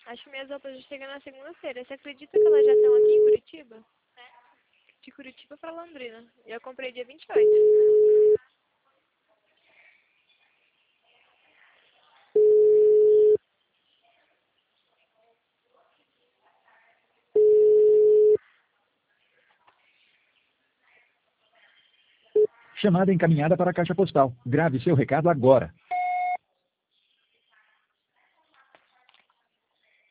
Acho que minhas roupas já chegam na segunda-feira. Você acredita que elas já estão aqui em Curitiba? De Curitiba pra Londrina. E eu comprei dia 28. Chamada encaminhada para a caixa postal. Grave seu recado agora.